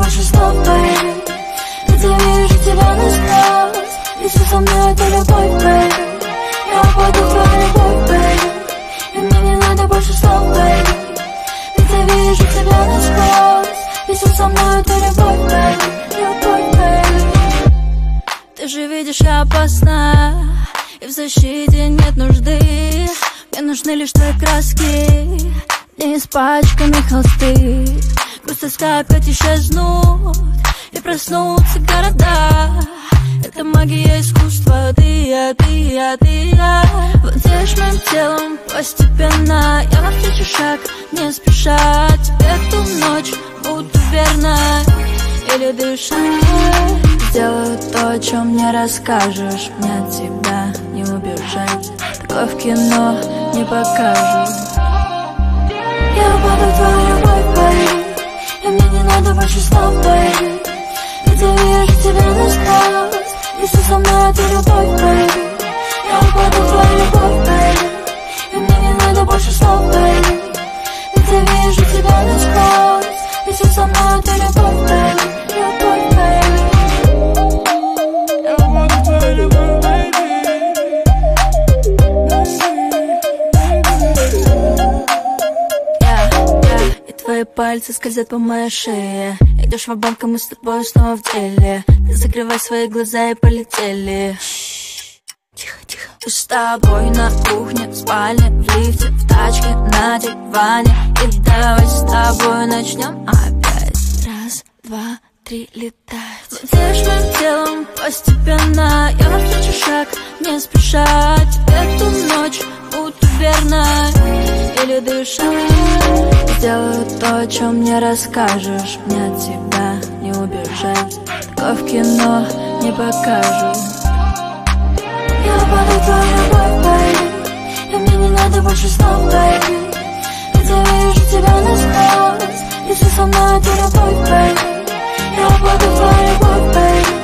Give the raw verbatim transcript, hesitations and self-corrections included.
больше слов, baby. Ведь я вижу тебя насквозь, и все со мной это любовь, baby. Я упаду в твою любовь, baby. И мне не надо больше слов, baby. Ведь я вижу тебя насквозь, и все со мной это любовь, baby. Любовь, baby. Ты же видишь, я опасна, и в защите нет нужды. Мне нужны лишь твои краски, не испачканы холсты. Грусть, тоска опять исчезнут, и проснутся города. Это магия искусства, ты я, ты я, ты я. Владеешь моим телом постепенно, я навстречу шаг, не спеша. Тебе ту ночь буду верна, или дышать. Сделаю то, о чем не расскажешь, мне от тебя не убежать. Такое в кино не покажут. Я упаду в твою любовь, baby. И мне не надо больше слов, baby. Ведь я вижу тебя насквозь, и все со мной это любовь, baby. Я упаду в твою любовь, baby. И мне не надо больше слов, baby. Ведь я вижу тебя насквозь, и все со мной это любовь, baby. Любовь, baby. Я упаду в твою любовь, baby. Твои пальцы скользят по моей шее. Идешь ва-банк, а мы с тобой снова в деле. Ты закрывай свои глаза и полетели. Тихо, тихо. Ты с тобой на кухне, в спальне, в лифте, в тачке, на диване. И давай с тобой начнем опять. Раз, два, три, летать. Владеешь моим телом постепенно, я навстречу шаг, не спеша. Тебе ту ночь буду верна, или дышать. Сделаю то, о чем не расскажешь, мне от тебя не убежать. Такое в кино не покажут. Я упаду в твою любовь, baby. И мне не надо больше слов, baby. Ведь я вижу тебя насквозь, и все со мной это любовь, baby. Я упаду в твою любовь, baby.